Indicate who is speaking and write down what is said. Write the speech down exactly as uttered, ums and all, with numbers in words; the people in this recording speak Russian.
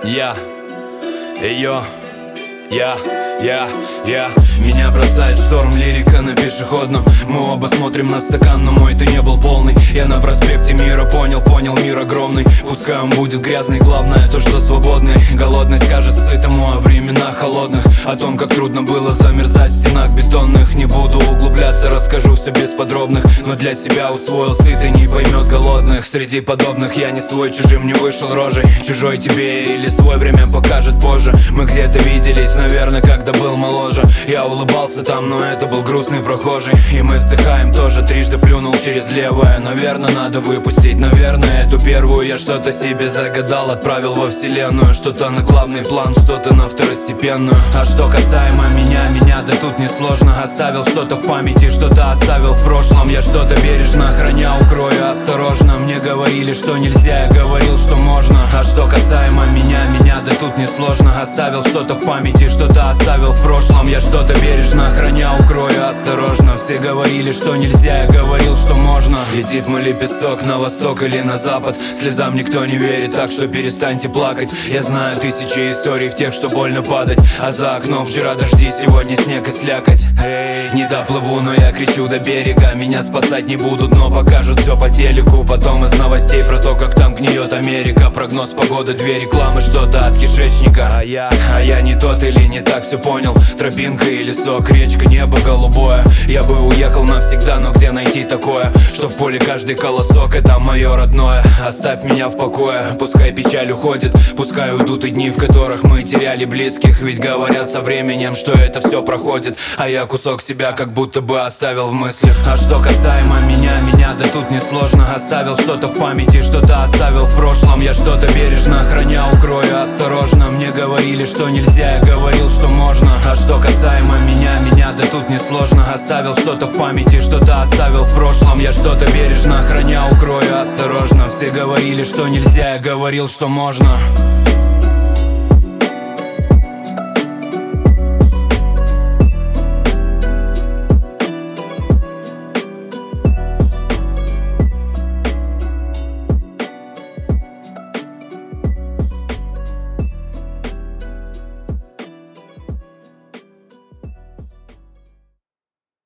Speaker 1: Я, ее, я, я, я. Меня бросает шторм, лирика на пешеходном. Мы оба смотрим на стакан, но мой ты не был полный. Я на проспекте Мира понял, понял, мир огромный. Пускай он будет грязный, главное то, что свободный. Голодный скажет сытому о временах холодных, о том, как трудно было замерзать в стенах бетонных. Не буду углубляться, расскажу все без подробных, но для себя усвоил сытый, не поймет голодных. Среди подобных я не свой, чужим не вышел рожей. Чужой тебе или свой время покажет позже. Мы где-то виделись, наверное, когда был моложе. Я улыбался там, но это был грустный прохожий. И мы вздыхаем тоже, трижды плюнул через левое. Наверное, надо выпустить, наверное, эту первую. Я что-то себе загадал, отправил во вселенную. Что-то на главный план, что-то на второстепенную. А что касаемо меня, меня да тут несложно. Оставил что-то в памяти, что-то оставил в прошлом. Я что-то бережно храня, укрою осторожно. Мне говорили, что нельзя, я говорил, что можно. А что касаемо меня, меня да тут несложно. Оставил что-то в памяти, что-то оставил в прошлом. Я что-то бережно храня, укрою осторожно. Все говорили, что нельзя, я говорил, что можно. Летит мой лепесток на восток или на запад. Слезам никто не верит, так что перестаньте плакать. Я знаю тысячи историй в тех, что больно падать. А за окном вчера дожди, сегодня снег и слякоть. Эй, не доплыву, но я кричу до берега. Меня спасать не будут, но покажут все по телеку. Потом из новостей про то, как там гниет Америка. Прогноз погоды, две рекламы, что-то от кишечника. А я, а я не тот или не так все понял. Тропинка и лесок, речка, небо голубое. Я бы уехал навсегда, но где найти такое, что в поле каждый колосок это мое родное. Оставь меня в покое, пускай печаль уходит. Пускай уйдут и дни, в которых мы теряли близких. Ведь говорят со временем, что это все проходит. А я кусок себя как будто бы оставил в мыслях. А что касаемо меня, меня да тут несложно. Оставил что-то в памяти, что-то оставил в прошлом. Я что-то бережно храня, укрою осторожно. Мне говорили, что нельзя, я говорил, что можно. А что касаемо меня, меня да тут несложно. Оставил что-то в памяти, что-то оставил в прошлом. Я что-то бережно храня, укрою осторожно. Все говорили, что нельзя, я говорил, что можно.